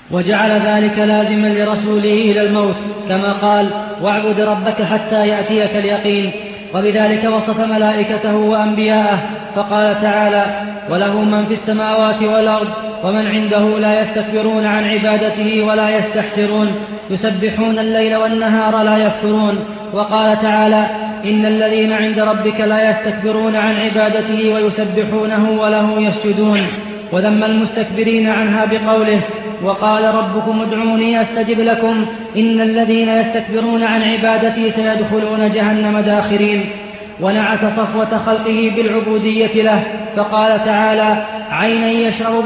وجعل ذلك لازما لرسوله إلى الموت كما قال واعبد ربك حتى يأتيك اليقين. وبذلك وصف ملائكته وأنبياءه فقال تعالى وله من في السماوات والأرض ومن عنده لا يستكبرون عن عبادته ولا يستحسرون يسبحون الليل والنهار لا يفترون. وقال تعالى إن الذين عند ربك لا يستكبرون عن عبادته ويسبحونه وله يسجدون. وذم المستكبرين عنها بقوله وقال ربكم ادعوني أستجب لكم إن الذين يستكبرون عن عبادتي سيدخلون جهنم داخرين. ونعت صفوة خلقه بالعبودية له فقال تعالى عينا يشرب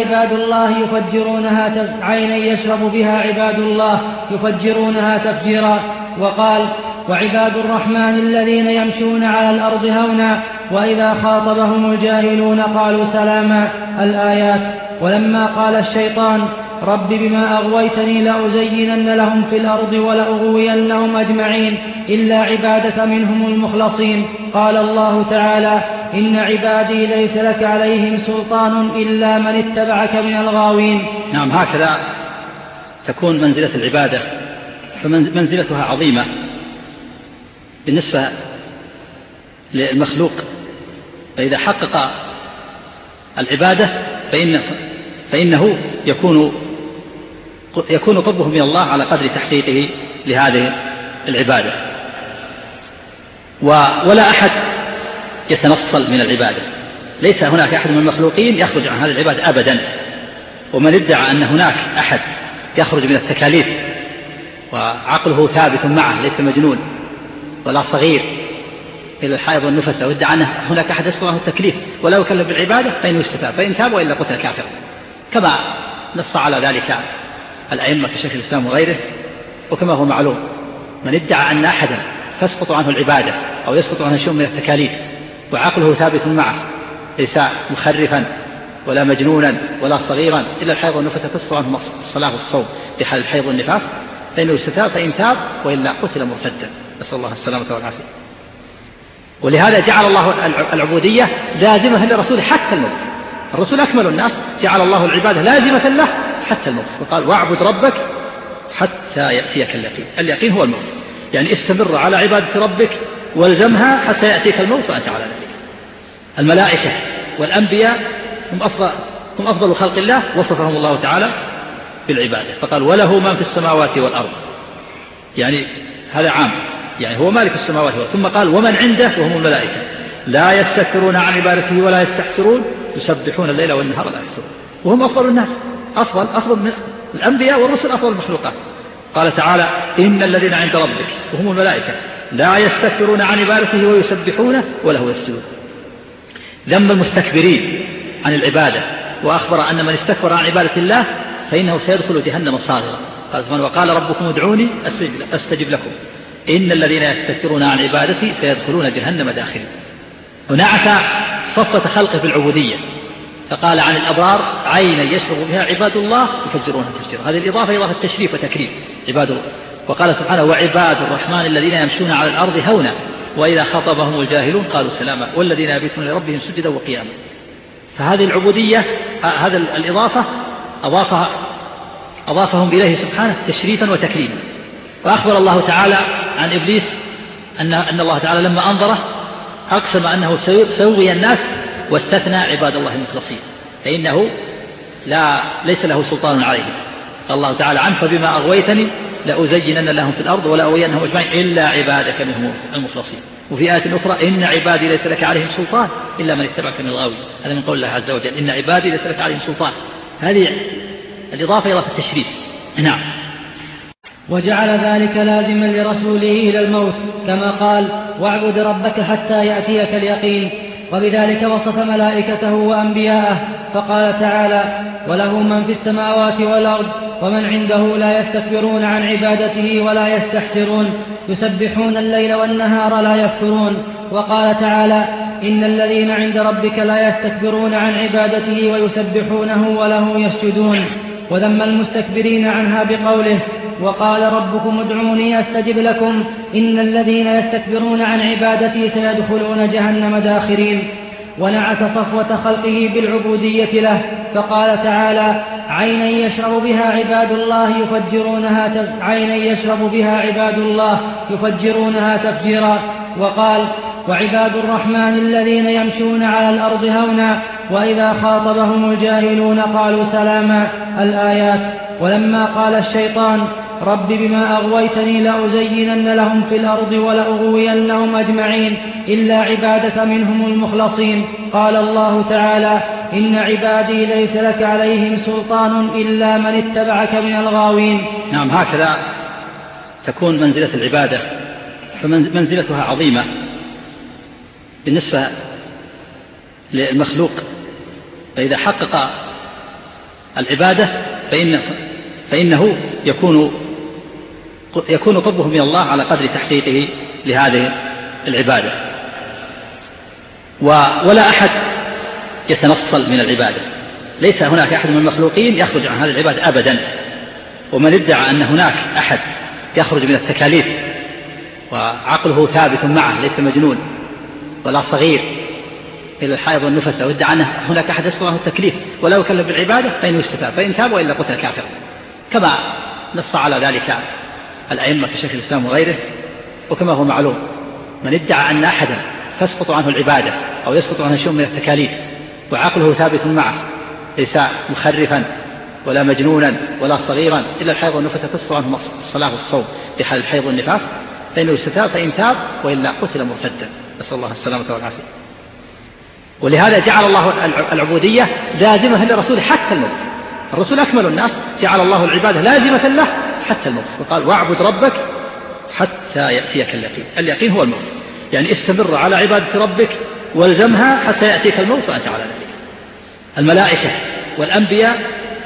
بها عباد الله يفجرونها تفجيرا. وقال وعباد الرحمن الذين يمشون على الأرض هونا وإذا خاطبهم الجاهلون قالوا سلاما الآيات. ولما قال الشيطان رب بما أغويتني لأزينن لهم في الأرض ولأغوينهم أجمعين إلا عبادك منهم المخلصين قال الله تعالى إن عبادي ليس لك عليهم سلطان إلا من اتبعك من الغاوين. نعم، هكذا تكون منزلة العبادة، فمنزلتها عظيمة بالنسبة للمخلوق. فإذا حقق العبادة فإنه يكون قربه من الله على قدر تحقيقه لهذه العبادة. ولا أحد يتنصل من العبادة، ليس هناك أحد من المخلوقين يخرج عن هذه العبادة أبدا. ومن ادعى أن هناك أحد يخرج من التكاليف وعقله ثابت معه ليس مجنون ولا صغير إلى الحائض والنفس، وادعى أن هناك أحد يسقط عنه التكليف ولا يكلف بالعبادة فإنه يستتاب، فإن تاب وإلا قتل كافر، كما نص على ذلك الأئمة كشيخ الإسلام وغيره. وكما هو معلوم من ادعى أن أحدا تسقط عنه العبادة أو يسقط عنه شيء من التكاليف وعقله ثابت معه ليس مخرفا ولا مجنونا ولا صغيرا إلا الحيض والنفس تسقط عنه الصلاة والصوم في حال الحيض والنفاس فإنه يستتاب، فإن تاب وإلا قتل مرتدا، نسأل الله السلامة والعافية. ولهذا جعل الله العبودية لازمة لرسوله حتى الموت. الرسول أكمل الناس، جعل الله العبادة لازمة له حتى الموت، وقال واعبد ربك حتى يأتيك اليقين. اليقين هو الموت، يعني استمر على عبادة ربك والزمها حتى يأتيك الموت وأنت على ذلك. الملائكة والأنبياء هم أفضل خلق الله، وصفهم الله تعالى بالعبادة فقال وله من في السماوات والأرض، يعني هذا عام، يعني هو مالك السماوات والأرض. ثم قال ومن عنده وهم الملائكة لا يستكبرون عن عبادته ولا يستحسرون يسبحون الليل والنهار لا يفترون. وهم أفضل الناس، أفضل من الأنبياء والرسل، أفضل المخلوقات. قال تعالى إن الذين عند ربك وهم الملائكة لا يستكبرون عن عبادته ويسبحونه وله يسجدون. ذم المستكبرين عن العبادة، وأخبر أن من استكبر عن عبادة الله فإنه سيدخل جهنم صاغرا. قال سبحانه وقال ربكم ادعوني أستجب لكم إن الذين يستكبرون عن عبادتي سيدخلون جهنم داخلين. ونعت صفة خلقه بالعبودية فقال عن الأبرار عينا يشرب بها عباد الله يفجرونها تفجيرا. هذه الإضافة إضافة تشريف وتكريم عباد الله. وقال سبحانه وعباد الرحمن الذين يمشون على الأرض هونا وإذا خاطبهم الجاهلون قالوا سلاما والذين يبيتون لربهم سجدا وقياما. فهذه العبودية هذا الإضافة أضافهم إليه سبحانه تشريفا وتكريما. وأخبر الله تعالى عن إبليس أن الله تعالى لما أنظره أقسم أنه سيغوي الناس واستثنى عباد الله المخلصين فإنه ليس له سلطان عليهم. قال الله تعالى عنه فبما أغويتني لأزينن لهم في الأرض ولأغوينهم أجمعين إلا عبادك منهم المخلصين. وفي آية أخرى إن عبادي ليس لك عليهم سلطان إلا من اتبعك من الغاوي. هذا من قول الله عز وجل إن عبادي ليس لك عليهم سلطان. هذه الإضافة إضافة التشريف. نعم. وجعل ذلك لازما لرسوله إلى الموت كما قال واعبد ربك حتى يأتيك اليقين. وبذلك وصف ملائكته وأنبياءه فقال تعالى وله من في السماوات والأرض ومن عنده لا يستكبرون عن عبادته ولا يستحسرون يسبحون الليل والنهار لا يفترون. وقال تعالى إن الذين عند ربك لا يستكبرون عن عبادته ويسبحونه وله يسجدون. وذم المستكبرين عنها بقوله وقال ربكم ادعوني أستجب لكم إن الذين يستكبرون عن عبادتي سيدخلون جهنم داخرين. ونعت صفوة خلقه بالعبودية له فقال تعالى عينا يشرب بها عباد الله يفجرونها تفجيرا. وقال: وعباد الرحمن الذين يمشون على الأرض هونا وإذا خاطبهم الجاهلون قالوا سلاما. الآيات. ولما قال الشيطان: رب بما أغويتني لأزينن لهم في الأرض ولأغوينهم أجمعين إلا عبادك منهم المخلصين، قال الله تعالى: إن عبادي ليس لك عليهم سلطان إلا من اتبعك من الغاوين. نعم، هكذا تكون منزلة العبادة، فمنزلتها عظيمة بالنسبة للمخلوق. فإذا حقق العبادة فإنه يكون قربه من الله على قدر تحقيقه لهذه العبادة. ولا أحد يتنصل من العبادة، ليس هناك أحد من المخلوقين يخرج عن هذه العبادة أبدا. ومن ادعى أن هناك أحد يخرج من التكاليف وعقله ثابت معه، ليس مجنون ولا صغير إلى الحائض والنفس، أو ادعى أن هناك أحد يسقط عنه التكليف ولا يكلف بالعبادة فإنه يستتاب، فإن تاب وإلا قتل كافر، كما نص على ذلك الأئمة كشيخ الإسلام وغيره. وكما هو معلوم، من ادعى أن أحدا تسقط عنه العبادة أو يسقط عنه شيء من التكاليف وعقله ثابت معه، ليس مخرفا ولا مجنونا ولا صغيرا إلا الحيض والنفس تسقط عنه الصلاة والصوم في حال الحيض والنفاس، فإنه يستتاب، فإن تاب وإلا قتل مرتدا، نسأل الله السلامة والعافية. ولهذا جعل الله العبودية لازمة لرسوله حتى الموت. الرسول أكمل الناس، جعل الله العبادة لازمة له حتى الموت، وقال: واعبد ربك حتى يأتيك اليقين. اليقين هو الموت، يعني استمر على عبادة ربك والزمها حتى يأتيك الموت وأنت على ذلك. الملائكة والأنبياء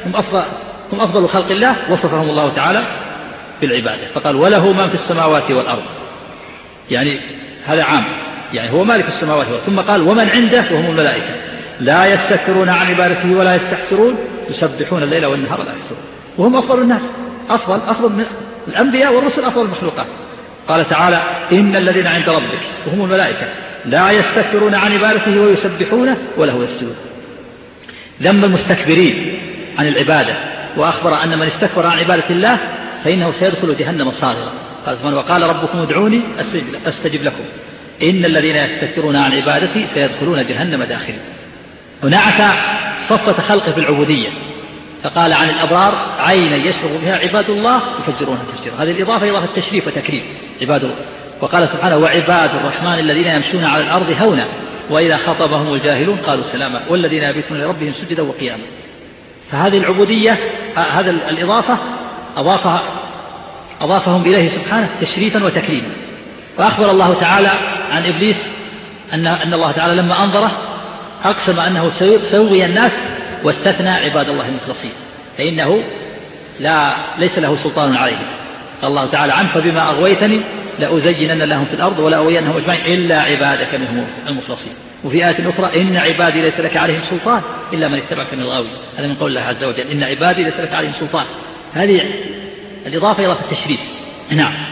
هم أفضل خلق الله، وصفهم الله تعالى بالعبادة، فقال: وله من في السماوات والأرض، يعني هذا عام، يعني هو مالك السماوات والأرض. ثم قال: ومن عنده وهم الملائكة لا يستكبرون عن عبادته ولا يستحسرون يسبحون الليل والنهار لا يفترون. وهم أفضل الناس، أفضل من الأنبياء والرسل، أفضل المخلوقات. قال تعالى: إن الذين عند ربك وهم الملائكة لا يستكبرون عن عبادته ويسبحونه وله يسجدون. ذم المستكبرين عن العبادة، وأخبر أن من استكبر عن عبادة الله فإنه سيدخل جهنم صاغرا. قال سبحانه: وقال ربكم ادعوني أستجب لكم إن الذين يستكبرون عن عبادتي سيدخلون جهنم داخلين. ونعت صفة خلقه بالعبودية، فقال عن الأبرار: عينا يشرب بها عباد الله يفجرونها تفجيرا. هذه الإضافة إضافة تشريف وتكريم، عباد الله. وقال سبحانه: وعباد الرحمن الذين يمشون على الأرض هونا وإذا خاطبهم الجاهلون قالوا سلاما والذين يبيتون لربهم سجدا وقياما. فهذه العبودية، هذا الإضافة أضافهم إليه سبحانه تشريفا وتكريما. وأخبر الله تعالى عن إبليس أن الله تعالى لما أنظره أقسم أنه سيغوي الناس واستثنى عباد الله المخلصين، فإنه ليس له سلطان عليهم. قال الله تعالى عنه: فبما أغويتني لأزينن لهم في الأرض ولأغوينهم أجمعين إلا عبادك منهم المخلصين. وفي آية أخرى: إن عبادي ليس لك عليهم سلطان إلا من اتبعك من الغاوين. هذا من قول الله عز وجل: إن عبادي ليس لك عليهم سلطان. هذه الإضافة إضافة التشريف. نعم.